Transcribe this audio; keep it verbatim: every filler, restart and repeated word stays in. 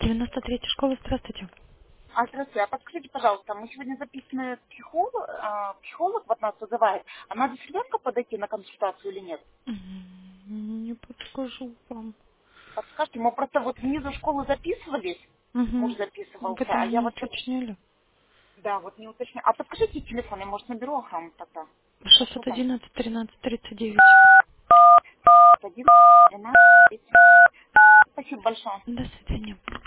девяносто третья школа, здравствуйте. А, здравствуйте, а подскажите, пожалуйста, мы сегодня записаны психолог, а, психолог вот нас вызывает, а надо с ребенком подойти на консультацию или нет? М, Не подскажу вам. Подскажите, мы просто вот внизу школы записывались, муж Угу. Вы записывался, а там я не вот что-то, уточнили? да, вот не уточняю. А подскажите телефон, я, может, наберу охрану тогда. Хорошо шестьсот там? одиннадцать тринадцать тридцать девять. Один, двенадцать, тридцать. Спасибо большое. До свидания.